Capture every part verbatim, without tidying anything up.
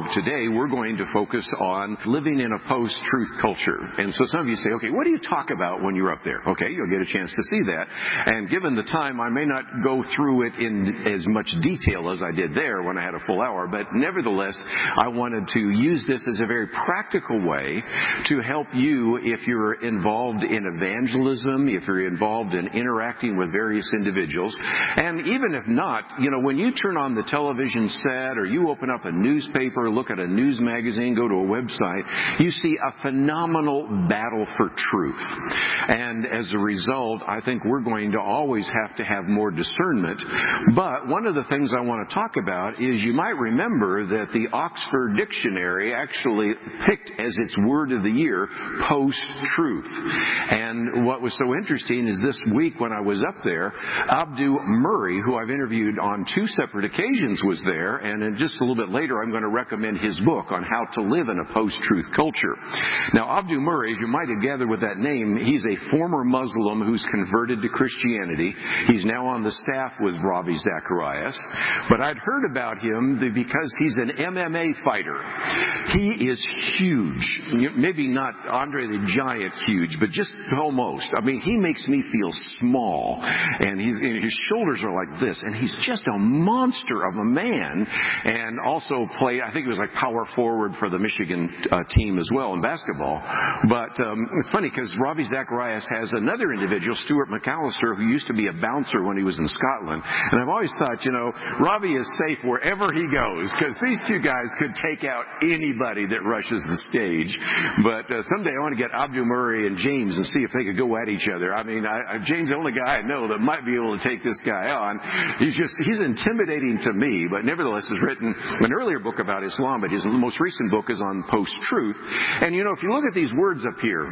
Today, we're going to focus on living in a post-truth culture. And so some of you say, okay, what do you talk about when you're up there? Okay, you'll get a chance to see that. And given the time, I may not go through it in as much detail as I did there when I had a full hour, but nevertheless, I wanted to use this as a very practical way to help you if you're involved in evangelism, if you're involved in interacting with various individuals. And even if not, you know, when you turn on the television set or you open up a newspaper, look at a news magazine, go to a website, you see a phenomenal battle for truth. And as a result, I think we're going to always have to have more discernment. But one of the things I want to talk about is you might remember that the Oxford Dictionary actually picked as its word of the year, post-truth. And what was so interesting is this week when I was up there, Abdu Murray, who I've interviewed on two separate occasions, was there. And in just a little bit later, I'm going to recommend his book on how to live in a post-truth culture. Now, Abdu Murray, as you might have gathered with that name, he's a former Muslim who's converted to Christianity. He's now on the staff with Ravi Zacharias. But I'd heard about him because he's an M M A fighter. He is huge. Maybe not Andre the Giant huge, but just almost. I mean, he makes me feel small. And he's, his shoulders are like this. And he's just a monster of a man. And also played, I think it was like power forward for the Michigan uh, team as well in basketball. But um, it's funny because Ravi Zacharias has another individual, Stuart McAllister, who used to be a bouncer when he was in Scotland. And I've always thought, you know, Ravi is safe wherever he goes because these two guys could take out anybody that rushes the stage. But uh, someday I want to get Abdu Murray and James and see if they could go at each other. I mean, I, I, James, the only guy I know that might be able to take this guy on. He's just, he's intimidating to me, but nevertheless has written an earlier book about Islam, but his most recent book is on post-truth. And, you know, if you look at these words up here,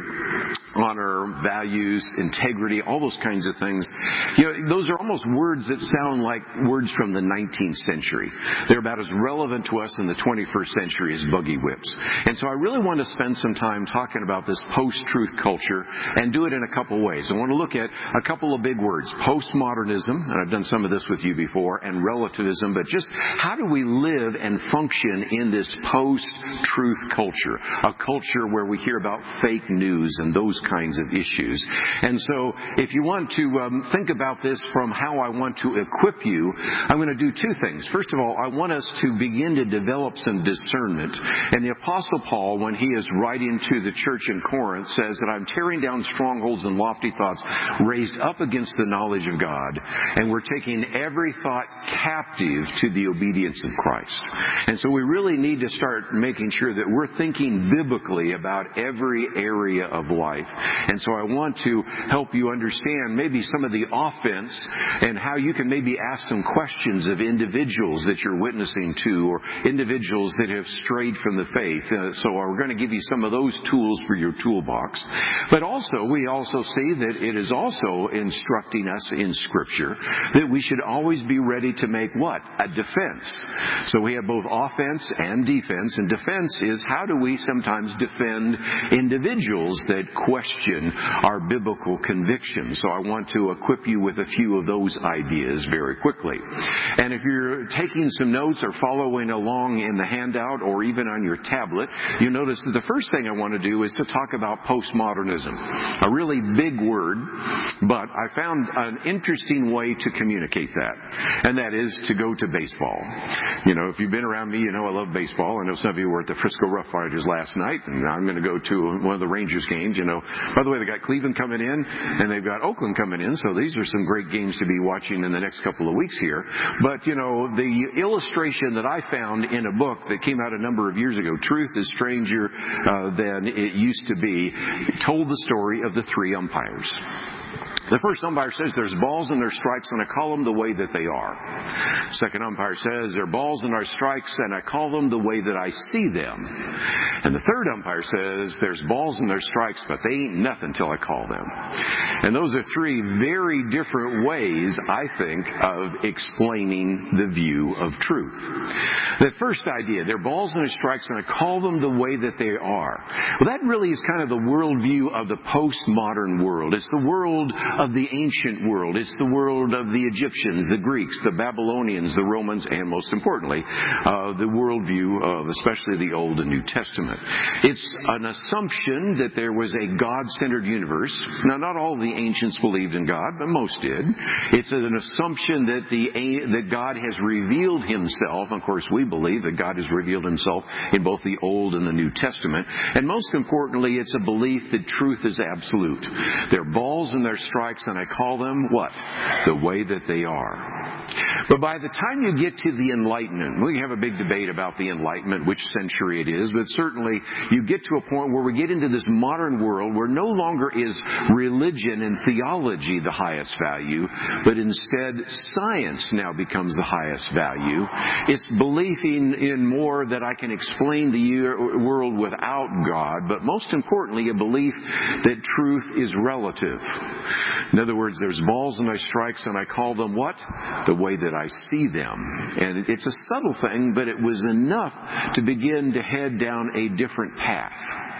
honor, values, integrity, all those kinds of things, you know, those are almost words that sound like words from the nineteenth century. They're about as relevant to us in the twenty-first century as buggy whips. And so I really want to spend some time talking about this post-truth culture and do it in a couple ways. I want to look at a couple of big words, postmodernism, and I've done some of this with you before, and relativism, but just how do we live and function in this post-truth culture, a culture where we hear about fake news and those kinds of issues. And so if you want to um, think about this from how I want to equip you, I'm going to do two things. First of all, I want us to begin to develop some discernment. And the Apostle Paul, when he is writing to the church in Corinth, says that I'm tearing down strongholds and lofty thoughts raised up against the knowledge of God, and we're taking every thought captive to the obedience of Christ. And so we really need to start making sure that we're thinking biblically about every area of life. And so I want to help you understand maybe some of the offense and how you can maybe ask some questions of individuals that you're witnessing to or individuals that have strayed from the faith. Uh, so we're going to give you some of those tools for your toolbox. But also, we also see that it is also instructing us in Scripture that we should always be ready to make what? A defense. So we have both offense and defense. And defense is how do we sometimes defend individuals that question our biblical convictions. So I want to equip you with a few of those ideas very quickly. And if you're taking some notes or following along in the handout or even on your tablet, you notice that the first thing I want to do is to talk about postmodernism. A really big word, but I found an interesting way to communicate that. And that is to go to baseball. You know, if you've been around me, you know I love baseball. I know some of you were at the Frisco Rough Riders last night, and I'm going to go to one of the Rangers games. You know, by the way, they got Cleveland coming in, and they've got Oakland coming in, so these are some great games to be watching in the next couple of weeks here. But, you know, the illustration that I found in a book that came out a number of years ago, Truth is Stranger uh, Than It Used to Be, told the story of the three umpires. The first umpire says there's balls and there's strikes, and I call them the way that they are. Second umpire says there are balls and there's strikes, and I call them the way that I see them. And the third umpire says there's balls and there's strikes, but they ain't nothing till I call them. And those are three very different ways, I think, of explaining the view of truth. The first idea, there are balls and there's strikes, and I call them the way that they are. Well, that really is kind of the worldview of the postmodern world. It's the world world of the ancient world. It's the world of the Egyptians, the Greeks, the Babylonians, the Romans, and most importantly, uh, the worldview of especially the Old and New Testament. It's an assumption that there was a God-centered universe. Now, not all the ancients believed in God, but most did. It's an assumption that the that God has revealed Himself. Of course, we believe that God has revealed Himself in both the Old and the New Testament. And most importantly, it's a belief that truth is absolute. They're balls and they're strikes, and I call them what? The way that they are. But by the time you get to the Enlightenment, we have a big debate about the Enlightenment, which century it is, but certainly you get to a point where we get into this modern world where no longer is religion and theology the highest value, but instead science now becomes the highest value. It's belief in, in more that I can explain the year, world without God, but most importantly, a belief that truth is relative. In other words, there's balls and I strikes, and I call them what? The way that I see them. And it's a subtle thing, but it was enough to begin to head down a different path.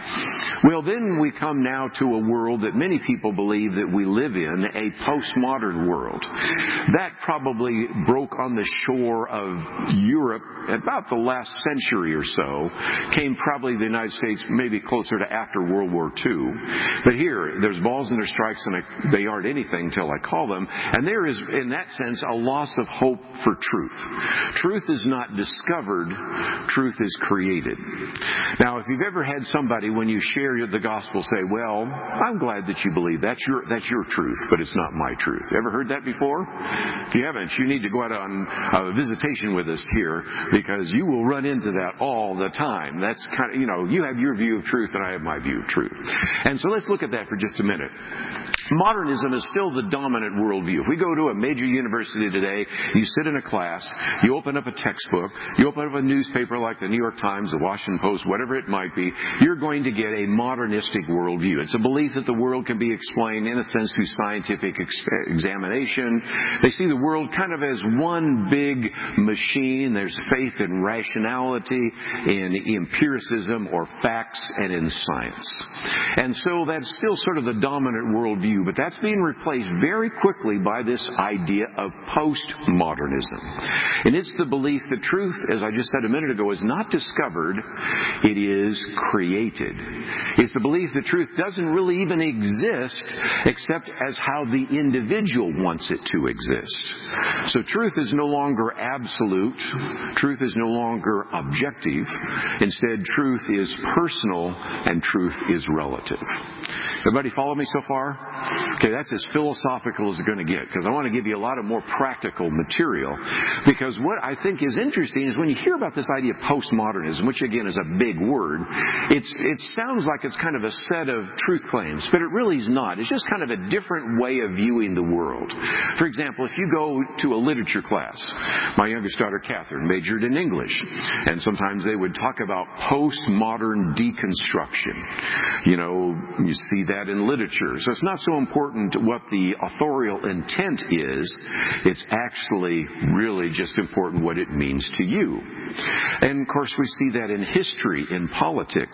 Well, then we come now to a world that many people believe that we live in, a postmodern world. That probably broke on the shore of Europe about the last century or so, came probably the United States maybe closer to after World War Two. But here, there's balls and there's strikes, and I, they aren't anything till I call them. And there is, in that sense, a loss of hope for truth. Truth is not discovered, truth is created. Now, if you've ever had somebody, when you share the gospel, say, well, I'm glad that you believe that's your that's your truth, but it's not my truth. Ever heard that before? If you haven't, you need to go out on a visitation with us here, because you will run into that all the time. That's kind of, you know, you have your view of truth and I have my view of truth. And so let's look at that for just a minute. Modernism is still the dominant worldview. If we go to a major university today, you sit in a class, you open up a textbook, you open up a newspaper like the New York Times, the Washington Post, whatever it might be, you're going to get a modernistic worldview. It's a belief that the world can be explained, in a sense, through scientific ex- examination. They see the world kind of as one big machine. There's faith in rationality, in empiricism or facts, and in science. And so that's still sort of the dominant worldview, but that's being replaced very quickly by this idea of postmodernism. And it's the belief that truth, as I just said a minute ago, is not discovered, it is created. It's the belief that truth doesn't really even exist except as how the individual wants it to exist. So truth is no longer absolute. Truth is no longer objective. Instead, truth is personal and truth is relative. Everybody follow me so far? Okay, that's as philosophical as it's going to get, because I want to give you a lot of more practical material. Because what I think is interesting is when you hear about this idea of postmodernism, which again is a big word, it's, it sounds like it's kind of a set of truth claims, but it really is not. It's just kind of a different way of viewing the world. For example, if you go to a literature class, my youngest daughter, Catherine, majored in English, and sometimes they would talk about postmodern deconstruction. You know, you see that in literature. So it's not so important what the authorial intent is. It's actually really just important what it means to you. And of course, we see that in history, in politics.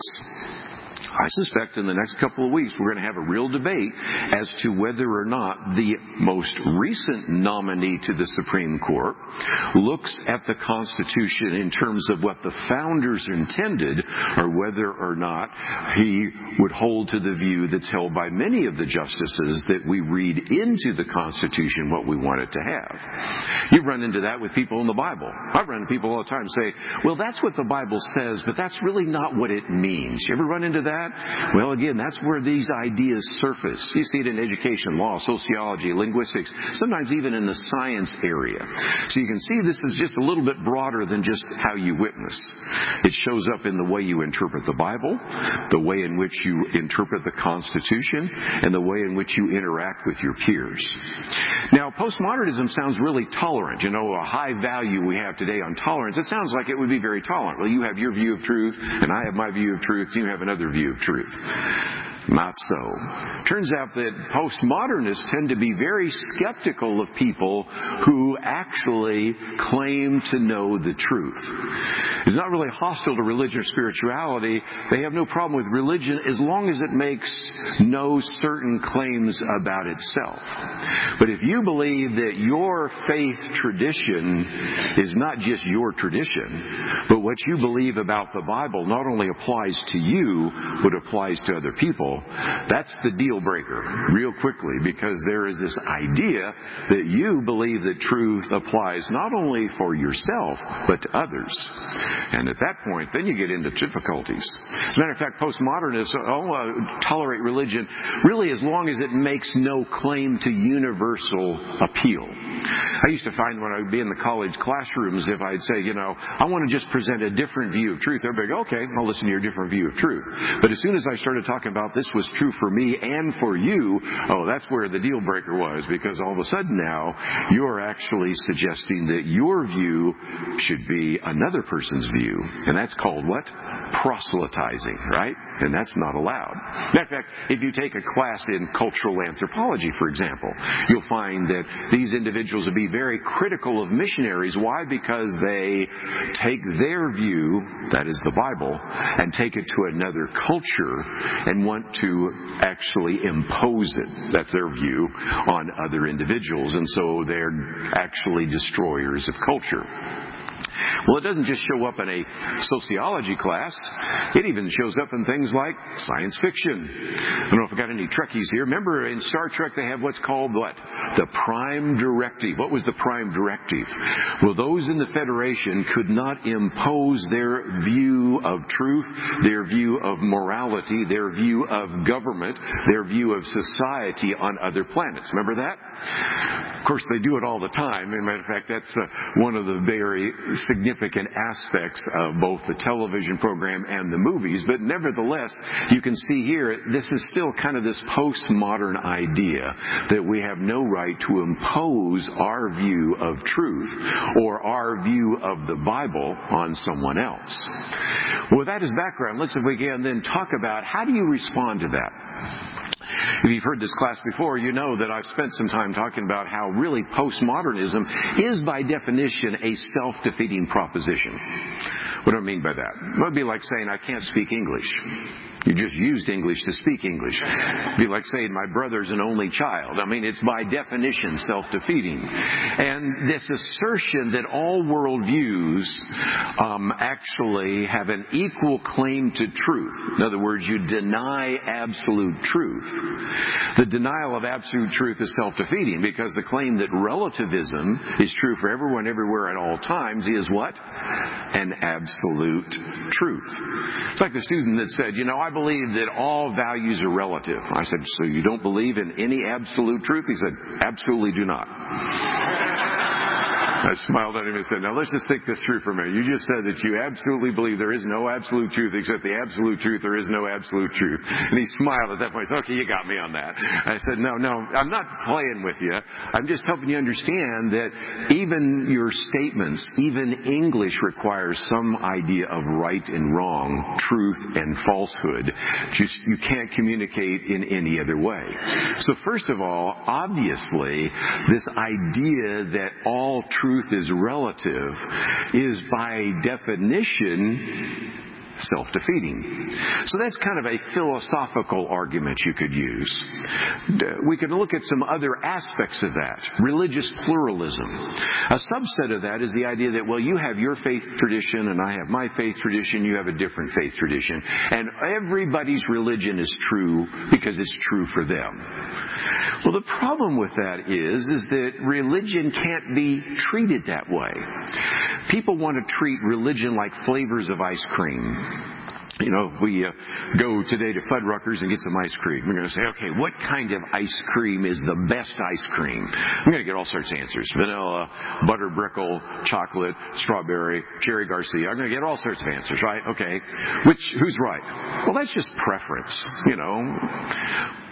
I suspect in the next couple of weeks we're going to have a real debate as to whether or not the most recent nominee to the Supreme Court looks at the Constitution in terms of what the founders intended, or whether or not he would hold to the view that's held by many of the justices that we read into the Constitution what we want it to have. You run into that with people in the Bible. I run into people all the time and say, well, that's what the Bible says, but that's really not what it means. You ever run into that? Well, again, that's where these ideas surface. You see it in education, law, sociology, linguistics, sometimes even in the science area. So you can see this is just a little bit broader than just how you witness. It shows up in the way you interpret the Bible, the way in which you interpret the Constitution, and the way in which you interact with your peers. Now, postmodernism sounds really tolerant. You know, a high value we have today on tolerance. It sounds like it would be very tolerant. Well, you have your view of truth, and I have my view of truth, and you have another view of truth. Not so. Turns out that postmodernists tend to be very skeptical of people who actually claim to know the truth. It's not really hostile to religion or spirituality. They have no problem with religion as long as it makes no certain claims about itself. But if you believe that your faith tradition is not just your tradition, but what you believe about the Bible not only applies to you, but applies to other people, that's the deal breaker real quickly, because there is this idea that you believe that truth applies not only for yourself, but to others. And at that point, then you get into difficulties. As a matter of fact, postmodernists all uh, tolerate religion really as long as it makes no claim to universal appeal. I used to find when I would be in the college classrooms, if I'd say, you know, I want to just present a different view of truth, everybody go, okay, I'll listen to your different view of truth. But as soon as I started talking about this was true for me and for you, oh, that's where the deal breaker was, because all of a sudden now you're actually suggesting that your view should be another person's view. And that's called what? Proselytizing, right? And that's not allowed. In fact, if you take a class in cultural anthropology, for example, you'll find that these individuals will be very critical of missionaries. Why? Because they take their view, that is the Bible, and take it to another culture and want to actually impose it, that's their view, on other individuals. And so they're actually destroyers of culture. Well, it doesn't just show up in a sociology class. It even shows up in things like science fiction. I don't know if I've got any Trekkies here. Remember in Star Trek they have what's called what? The Prime Directive. What was the Prime Directive? Well, those in the Federation could not impose their view of truth, their view of morality, their view of government, their view of society on other planets. Remember that? Of course, they do it all the time. As a matter of fact, that's uh, one of the very significant aspects of both the television program and the movies. But nevertheless, you can see here, this is still kind of this postmodern idea that we have no right to impose our view of truth or our view of the Bible on someone else. Well, with that as background, let's, if we can, then talk about how do you respond to that? If you've heard this class before, you know that I've spent some time talking about how really postmodernism is by definition a self-defeating proposition. What do I mean by that? It would be like saying I can't speak English. You just used English to speak English. It would be like saying my brother's an only child. I mean, it's by definition self-defeating. And this assertion that all worldviews um, actually have an equal claim to truth. In other words, you deny absolute truth. The denial of absolute truth is self-defeating, because the claim that relativism is true for everyone, everywhere, at all times is what? An absolute truth. It's like the student that said, you know, I believe that all values are relative. I said, so you don't believe in any absolute truth? He said, absolutely do not. I smiled at him and said, now let's just think this through for a minute. You just said that you absolutely believe there is no absolute truth, except the absolute truth, there is no absolute truth. And he smiled at that point. He said, okay, you got me on that. I said, no, no, I'm not playing with you. I'm just helping you understand that even your statements, even English requires some idea of right and wrong, truth and falsehood. Just, you can't communicate in any other way. So first of all, obviously, this idea that all truth Truth is relative is by definition self-defeating. So that's kind of a philosophical argument you could use. We could look at some other aspects of that. Religious pluralism. A subset of that is the idea that, well, you have your faith tradition and I have my faith tradition, you have a different faith tradition. And everybody's religion is true because it's true for them. Well, the problem with that is, is that religion can't be treated that way. People want to treat religion like flavors of ice cream. You know, if we uh, go today to Fuddruckers and get some ice cream, we're going to say, okay, what kind of ice cream is the best ice cream? I'm going to get all sorts of answers. Vanilla, butter brickle, chocolate, strawberry, cherry Garcia. I'm going to get all sorts of answers, right? Okay. Which, who's right? Well, that's just preference, you know.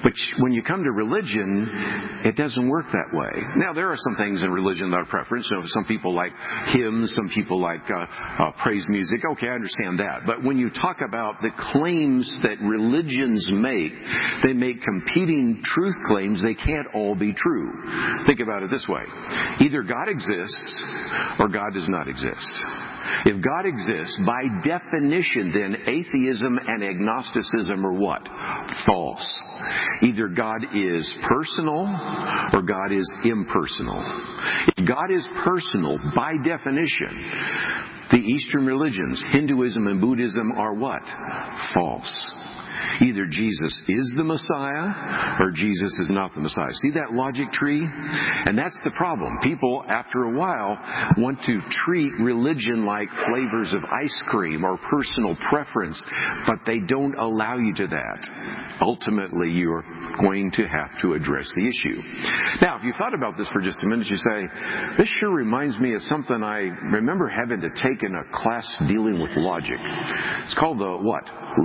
But when you come to religion, it doesn't work that way. Now, there are some things in religion that are preference. You know, some people like hymns, some people like uh, uh, praise music. Okay, I understand that. But when you talk about the claims that religions make, they make competing truth claims. They can't all be true. Think about it this way. Either God exists or God does not exist. If God exists, by definition, then atheism and agnosticism are what? False. Either God is personal or God is impersonal. If God is personal, by definition, the Eastern religions, Hinduism and Buddhism, are what? False. Either Jesus is the Messiah or Jesus is not the Messiah. See that logic tree? And that's the problem. People, after a while, want to treat religion like flavors of ice cream or personal preference, but they don't allow you to that. Ultimately, you're going to have to address the issue. Now, if you thought about this for just a minute, you say, this sure reminds me of something I remember having to take in a class dealing with logic. It's called the what?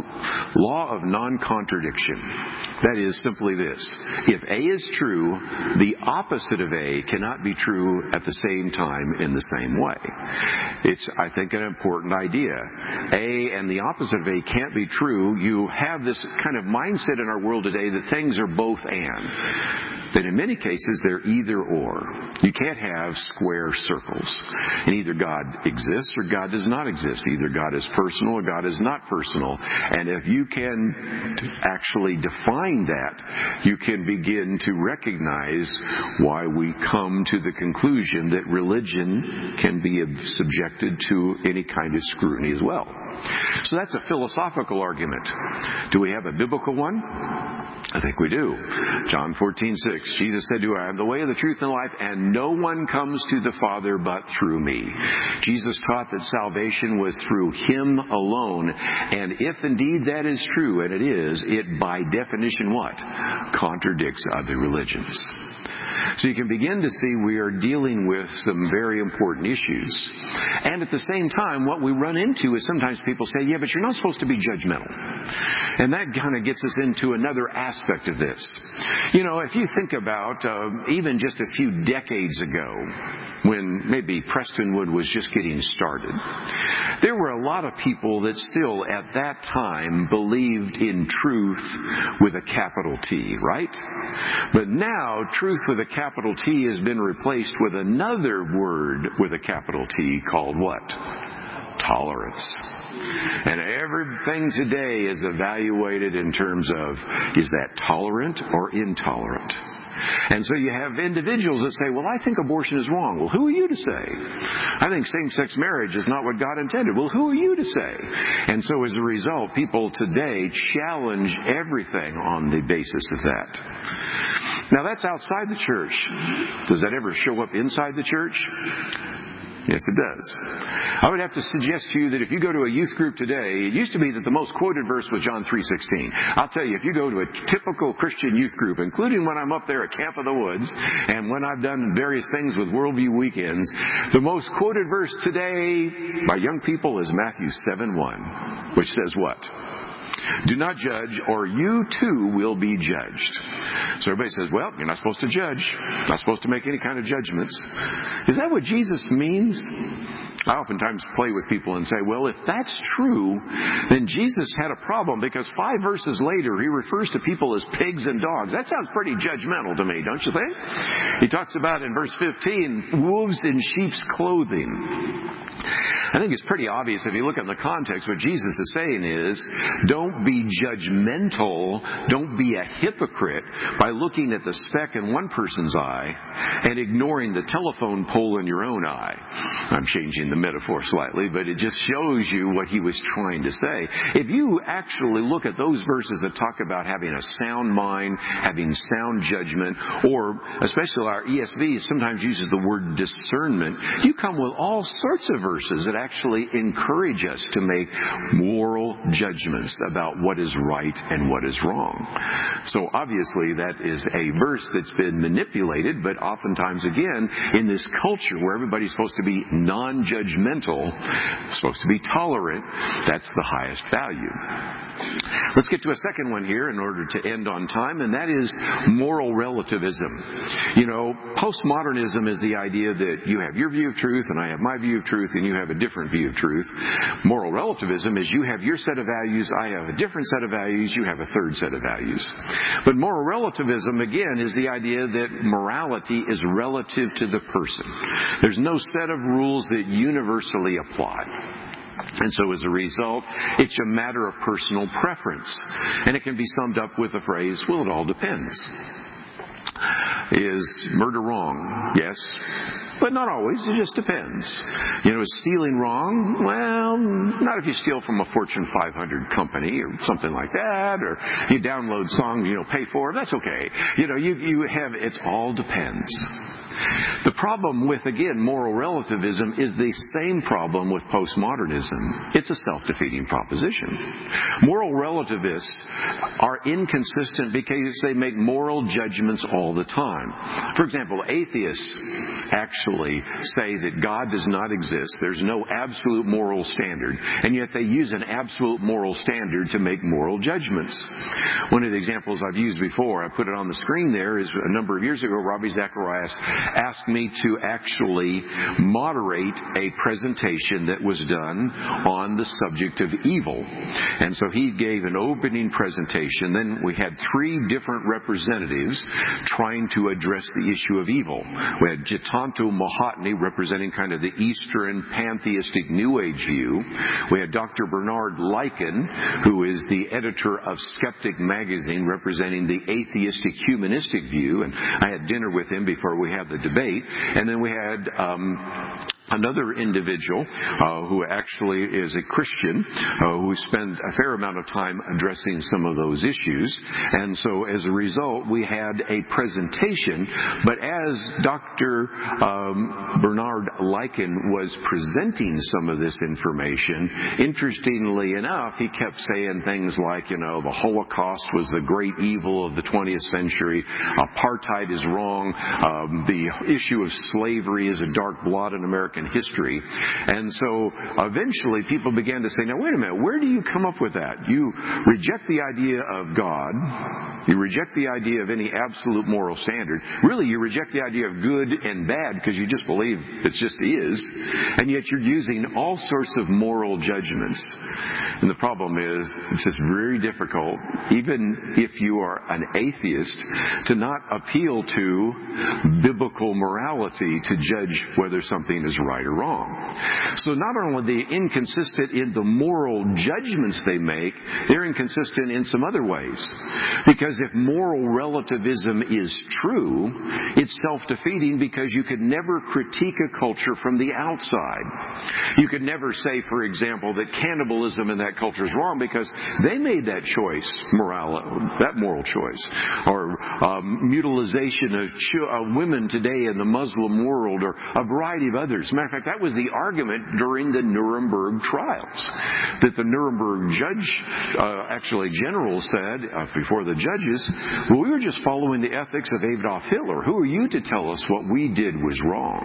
Law of non-contradiction. That is simply this. If A is true, the opposite of A cannot be true at the same time in the same way. It's, I think, an important idea. A and the opposite of A can't be true. You have this kind of mindset in our world today that things are both and. That in many cases they're either or. You can't have square circles. And either God exists or God does not exist. Either God is personal or God is not personal. And if you can actually define that, you can begin to recognize why we come to the conclusion that religion can be subjected to any kind of scrutiny as well. So that's a philosophical argument. Do we have a biblical one? I think we do. John fourteen six. Jesus said to her, I am the way, the truth, and the life, and no one comes to the Father but through me. Jesus taught that salvation was through Him alone. And if indeed that is true, and it is, it by definition what? Contradicts other religions. So you can begin to see we are dealing with some very important issues. And at the same time, what we run into is sometimes people say, yeah, but you're not supposed to be judgmental. And that kind of gets us into another aspect of this. You know, if you think about uh, even just a few decades ago, when maybe Prestonwood was just getting started, there were a lot of people that still at that time believed in truth with a capital T, right? But now, truth with a capital T has been replaced with another word with a capital T called what? Tolerance. And everything today is evaluated in terms of, is that tolerant or intolerant? And so you have individuals that say, well, I think abortion is wrong. Well, who are you to say? I think same-sex marriage is not what God intended. Well, who are you to say? And so as a result, people today challenge everything on the basis of that. Now, that's outside the church. Does that ever show up inside the church? Yes, it does. I would have to suggest to you that if you go to a youth group today, it used to be that the most quoted verse was John three sixteen. I'll tell you, if you go to a typical Christian youth group, including when I'm up there at Camp of the Woods, and when I've done various things with Worldview Weekends, the most quoted verse today by young people is Matthew seven one, which says what? Do not judge, or you too will be judged. So everybody says, well, you're not supposed to judge. Not supposed to make any kind of judgments. Is that what Jesus means? I oftentimes play with people and say, well, if that's true, then Jesus had a problem, because five verses later he refers to people as pigs and dogs. That sounds pretty judgmental to me, don't you think? He talks about in verse fifteen, wolves in sheep's clothing. I think it's pretty obvious if you look at the context. What Jesus is saying is, don't be judgmental, don't be a hypocrite by looking at the speck in one person's eye and ignoring the telephone pole in your own eye. I'm changing the metaphor slightly, but it just shows you what he was trying to say. If you actually look at those verses that talk about having a sound mind, having sound judgment, or especially our E S V sometimes uses the word discernment, you come with all sorts of verses that actually encourage us to make moral judgments about what is right and what is wrong. So obviously that is a verse that's been manipulated, but oftentimes again in this culture where everybody's supposed to be non-judgmental, supposed to be tolerant, that's the highest value. Let's get to a second one here in order to end on time, and that is moral relativism. You know, postmodernism is the idea that you have your view of truth and I have my view of truth and you have a different view of truth. Moral relativism is you have your set of values, I have a different set of values, you have a third set of values. But moral relativism, again, is the idea that morality is relative to the person. There's no set of rules that universally apply. And so as a result, it's a matter of personal preference. And it can be summed up with the phrase, well, it all depends. Is murder wrong? Yes. But not always. It just depends. You know, is stealing wrong? Well, not if you steal from a Fortune five hundred company or something like that, or you download songs you don't pay for. That's okay. You know, you, you have, it's all depends. The problem with, again, moral relativism is the same problem with postmodernism. It's a self-defeating proposition. Moral relativists are inconsistent because they make moral judgments all the time. For example, atheists actually say that God does not exist. There's no absolute moral standard. And yet they use an absolute moral standard to make moral judgments. One of the examples I've used before, I put it on the screen there, is a number of years ago, Ravi Zacharias asked me to actually moderate a presentation that was done on the subject of evil. And so he gave an opening presentation. Then we had three different representatives trying to address the issue of evil. We had Jitantu Mahatni representing kind of the Eastern pantheistic New Age view. We had Doctor Bernard Lycan, who is the editor of Skeptic magazine, representing the atheistic humanistic view. And I had dinner with him before we had the debate. And then we had um, another individual uh, who actually is a Christian uh, who spent a fair amount of time addressing some of those issues. And so as a result, we had a presentation. But as Doctor Um, Bernard Lycan was presenting some of this information, interestingly enough, he kept saying things like, you know, the Holocaust was the great evil of the twentieth century. Apartheid is wrong. Um, the issue of slavery is a dark blot in American history. And so eventually people began to say, now wait a minute, where do you come up with that? You reject the idea of God. You reject the idea of any absolute moral standard. Really, you reject the idea of good and bad because you just believe it just is. And yet you're using all sorts of moral judgments. And the problem is, it's just very difficult, even if you are an atheist, to not appeal to biblical morality to judge whether something is right or wrong. So not only are they inconsistent in the moral judgments they make, they're inconsistent in some other ways. Because if moral relativism is true, it's self-defeating because you could never critique a culture from the outside. You could never say, for example, that cannibalism in that culture is wrong because they made that choice, moral, that moral choice. Or um, mutilization of, ch- of women today in the Muslim world, or a variety of others. As a matter of fact, that was the argument during the Nuremberg trials. That the Nuremberg judge, uh, actually general said, uh, before the judges, well, we were just following the ethics of Adolf Hitler. Who are you to tell us what we did was wrong?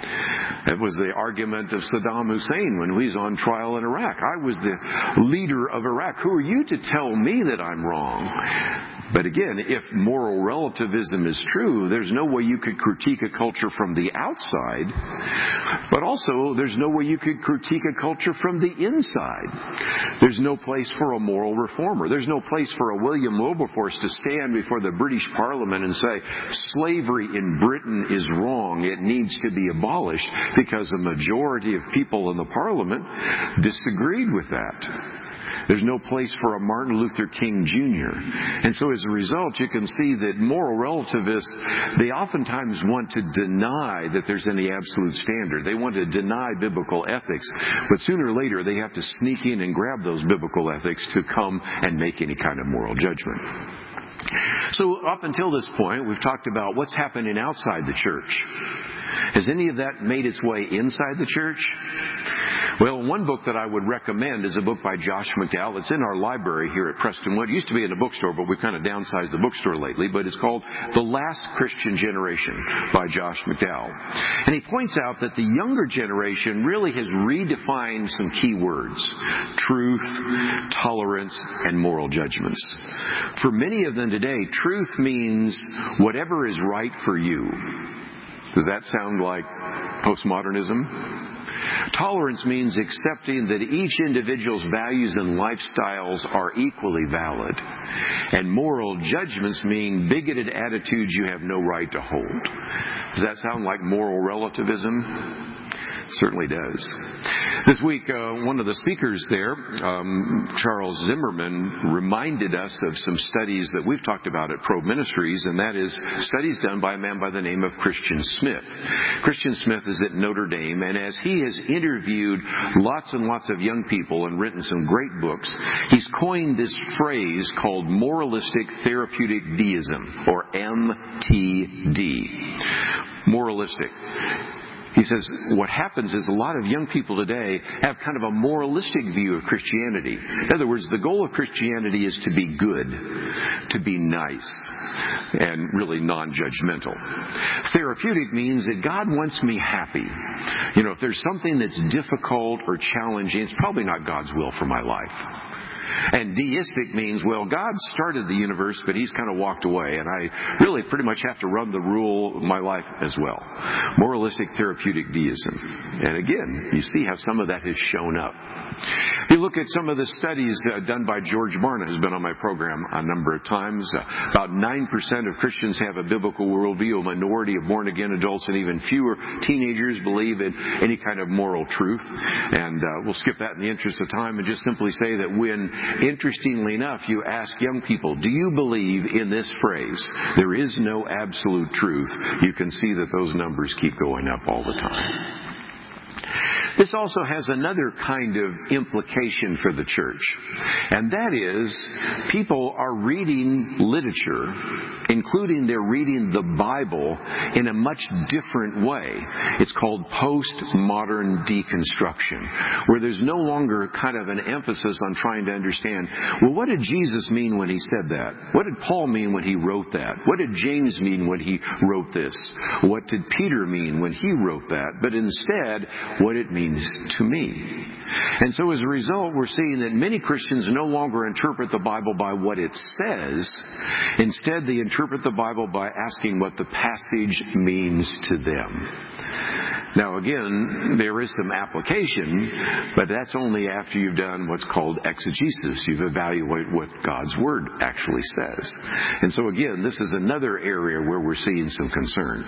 It was the argument of Saddam Hussein when he was on trial in Iraq. I was the leader of Iraq. Who are you to tell me that I'm wrong? But again, if moral relativism is true, there's no way you could critique a culture from the outside, but also there's no way you could critique a culture from the inside. There's no place for a moral reformer. There's no place for a William Wilberforce to stand before the British Parliament and say, slavery in Britain is wrong. It needs to be abolished, because a majority of people in the Parliament disagreed with that. There's no place for a Martin Luther King Junior And so as a result, you can see that moral relativists, they oftentimes want to deny that there's any absolute standard. They want to deny biblical ethics. But sooner or later, they have to sneak in and grab those biblical ethics to come and make any kind of moral judgment. So up until this point, we've talked about what's happening outside the church. Has any of that made its way inside the church? Well, one book that I would recommend is a book by Josh McDowell. It's in our library here at Prestonwood. It used to be in a bookstore, but we've kind of downsized the bookstore lately. But it's called The Last Christian Generation by Josh McDowell. And he points out that the younger generation really has redefined some key words: truth, tolerance, and moral judgments. For many of them today, truth means whatever is right for you. Does that sound like postmodernism? Tolerance means accepting that each individual's values and lifestyles are equally valid. And moral judgments mean bigoted attitudes you have no right to hold. Does that sound like moral relativism? Certainly does. This week, uh, one of the speakers there, um, Charles Zimmerman, reminded us of some studies that we've talked about at Probe Ministries, and that is studies done by a man by the name of Christian Smith. Christian Smith is at Notre Dame, and as he has interviewed lots and lots of young people and written some great books, he's coined this phrase called moralistic therapeutic deism, or M T D. Moralistic. He says what happens is a lot of young people today have kind of a moralistic view of Christianity. In other words, the goal of Christianity is to be good, to be nice, and really non-judgmental. Therapeutic means that God wants me happy. You know, if there's something that's difficult or challenging, it's probably not God's will for my life. And deistic means, well, God started the universe, but He's kind of walked away, and I really pretty much have to run the rule of my life as well. Moralistic therapeutic deism. And again, you see how some of that has shown up. If you look at some of the studies uh, done by George Barna, who's been on my program a number of times, uh, about nine percent of Christians have a biblical worldview, a minority of born-again adults, and even fewer teenagers believe in any kind of moral truth. And uh, we'll skip that in the interest of time and just simply say that when, interestingly enough, you ask young people, do you believe in this phrase, there is no absolute truth, you can see that those numbers keep going up all the time. This also has another kind of implication for the church, and that is people are reading literature, including they're reading the Bible, in a much different way. It's called postmodern deconstruction, where there's no longer kind of an emphasis on trying to understand, well, what did Jesus mean when He said that? What did Paul mean when he wrote that? What did James mean when he wrote this? What did Peter mean when he wrote that? But instead, what it means to me. And so as a result, we're seeing that many Christians no longer interpret the Bible by what it says. Instead, they interpret the Bible by asking what the passage means to them. Now again, there is some application, but that's only after you've done what's called exegesis. You've evaluated what God's Word actually says. And so again, this is another area where we're seeing some concern.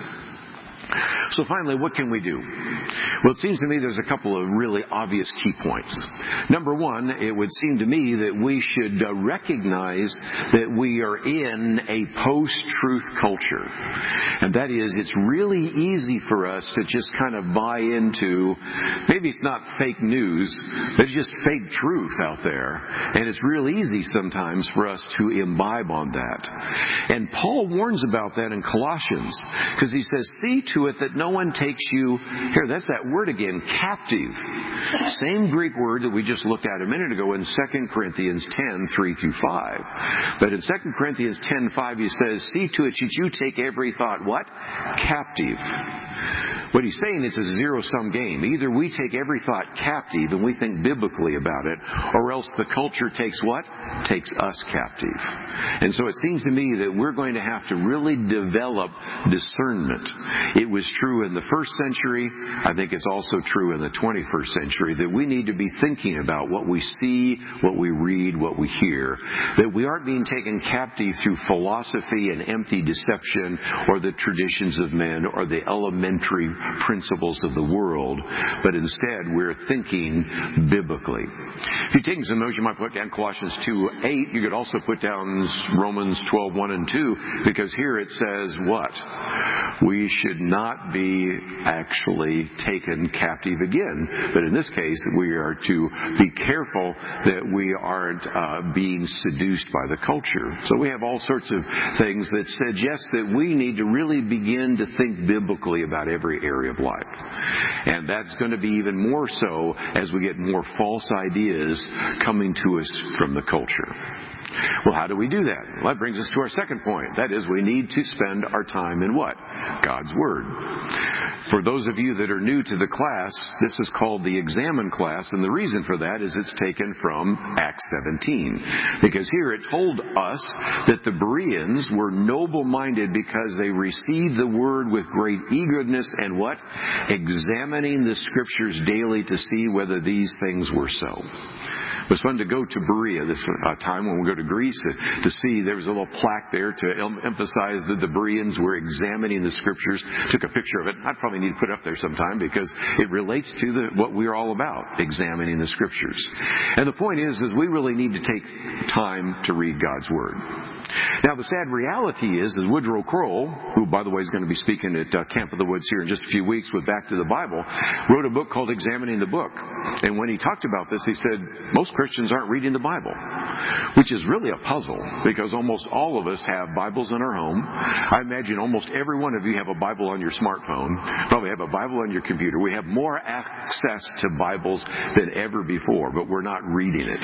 So finally, what can we do? Well, it seems to me there's a couple of really obvious key points. Number one, it would seem to me that we should uh, recognize that we are in a post-truth culture. And that is, it's really easy for us to just kind of buy into, maybe it's not fake news, but it's just fake truth out there. And it's real easy sometimes for us to imbibe on that. And Paul warns about that in Colossians, because he says, see to it that no one takes you, here, that's that word again, captive. Same Greek word that we just looked at a minute ago in Second Corinthians ten, three through five. But in Second Corinthians ten, five, he says, see to it that you take every thought, what? Captive. What he's saying is it's a zero-sum game. Either we take every thought captive and we think biblically about it, or else the culture takes what? Takes us captive. And so it seems to me that we're going to have to really develop discernment. It was true in the first century. I think it's also true in the twenty-first century that we need to be thinking about what we see, what we read, what we hear. That we aren't being taken captive through philosophy and empty deception or the traditions of men or the elementary principles of the world, but instead we're thinking biblically. If you're taking some notes, you might put down Colossians two, eight. You could also put down Romans twelve, one and two, because here it says what? We should not be actually taken captive again. But in this case, we are to be careful that we aren't uh, being seduced by the culture. So we have all sorts of things that suggest that we need to really begin to think biblically about every area of life. And that's going to be even more so as we get more false ideas coming to us from the culture. Well, how do we do that? Well, that brings us to our second point. That is, we need to spend our time in what? God's Word. For those of you that are new to the class, this is called the Examine class, and the reason for that is it's taken from Acts seventeen. Because here it told us that the Bereans were noble-minded because they received the Word with great eagerness and what? Examining the Scriptures daily to see whether these things were so. It was fun to go to Berea this uh, time when we go to Greece to, to see there was a little plaque there to em- emphasize that the Bereans were examining the Scriptures. Took a picture of it. I'd probably need to put it up there sometime because it relates to the, what we're all about, examining the Scriptures. And the point is, is we really need to take time to read God's Word. Now, the sad reality is, is Woodrow Kroll, who, by the way, is going to be speaking at uh, Camp of the Woods here in just a few weeks with Back to the Bible, wrote a book called Examining the Book. And when he talked about this, he said, most Christians aren't reading the Bible, which is really a puzzle because almost all of us have Bibles in our home. I imagine almost every one of you have a Bible on your smartphone, probably have a Bible on your computer. We have more access to Bibles than ever before, but we're not reading it.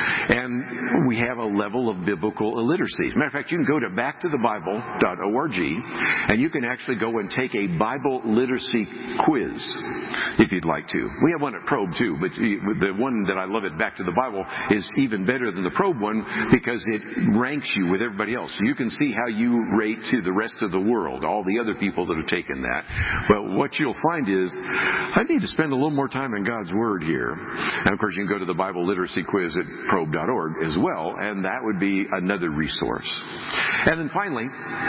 And we have a level of biblical illiteracy. As a matter of fact, you can go to back to the bible dot org and you can actually go and take a Bible literacy quiz if you'd like to. We have one at Probe too, but the one that I love at Back to the Bible is even better than the Probe one because it ranks you with everybody else. So you can see how you rate to the rest of the world, all the other people that have taken that. But what you'll find is, I need to spend a little more time in God's Word here. And of course, you can go to the Bible literacy quiz at probe dot org as well, and that would be another resource. And then finally,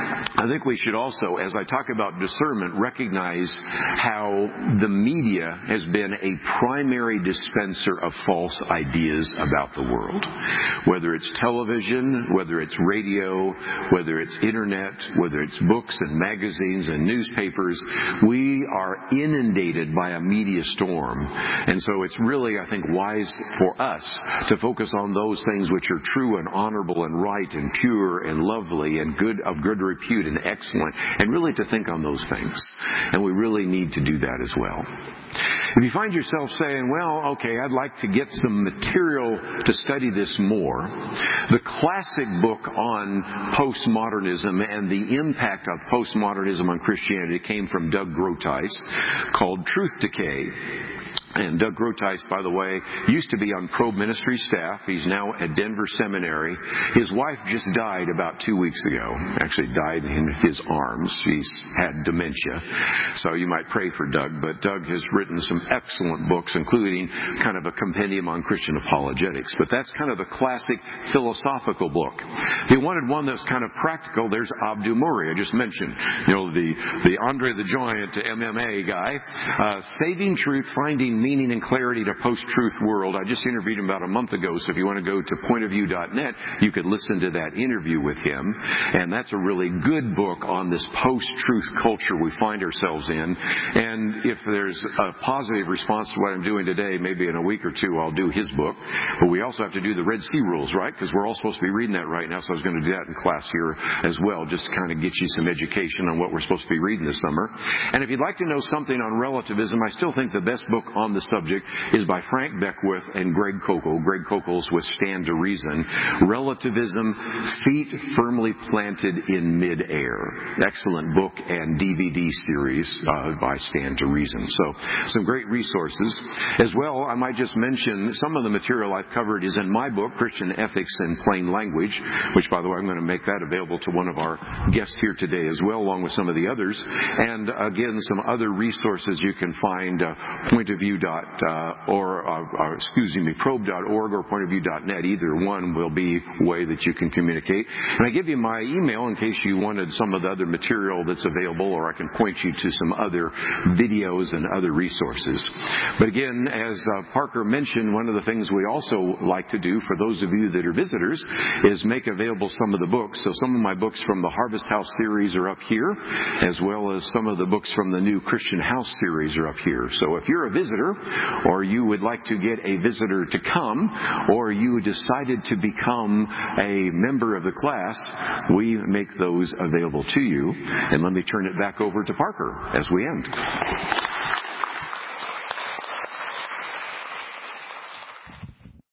I think we should also, as I talk about discernment, recognize how the media has been a primary dispenser of false ideas about the world. Whether it's television, whether it's radio, whether it's internet, whether it's books and magazines and newspapers, we are inundated by a media storm. And so it's really, I think, wise for us to focus on those things which are true and honorable and right and pure and lovely and good, of good repute and excellent, and really to think on those things. And we really need to do that as well. If you find yourself saying, well, okay, I'd like to get some material to study this more, the classic book on postmodernism and the impact of postmodernism on Christianity came from Doug Groothuis, called Truth Decay. And Doug Groothuis, by the way, used to be on Probe Ministry staff. He's now at Denver Seminary. His wife just died about two weeks ago. Actually died in his arms. She's had dementia. So you might pray for Doug. But Doug has written some excellent books, including kind of a compendium on Christian apologetics. But that's kind of the classic philosophical book. If you wanted one that's kind of practical, there's Abdu Murray, I just mentioned. You know, the, the Andre the Giant M M A guy. Uh, Saving Truth, Finding Meaning and Clarity to Post-Truth World. I just interviewed him about a month ago, so if you want to go to point of view dot net, you could listen to that interview with him. And that's a really good book on this post-truth culture we find ourselves in. And if there's a positive response to what I'm doing today, maybe in a week or two I'll do his book. But we also have to do the Red Sea Rules, right? Because we're all supposed to be reading that right now, so I was going to do that in class here as well, just to kind of get you some education on what we're supposed to be reading this summer. And if you'd like to know something on relativism, I still think the best book on the subject is by Frank Beckwith and Greg Koukl. Greg Koukl's with Stand to Reason. Relativism, Feet Firmly Planted in Midair. Excellent book and D V D series uh, by Stand to Reason. So some great resources. As well, I might just mention some of the material I've covered is in my book, Christian Ethics in Plain Language, which, by the way, I'm going to make that available to one of our guests here today as well, along with some of the others. And again, some other resources you can find, uh, point of view dot or, uh, or excuse me, probe dot org or point of view dot net. Either one will be a way that you can communicate. And I give you my email in case you wanted some of the other material that's available, or I can point you to some other videos and other resources. But again, as uh, Parker mentioned, one of the things we also like to do for those of you that are visitors is make available some of the books. So some of my books from the Harvest House series are up here, as well as some of the books from the new Christian House series are up here. So if you're a visitor, or you would like to get a visitor to come, or you decided to become a member of the class, we make those available to you. And let me turn it back over to Parker as we end.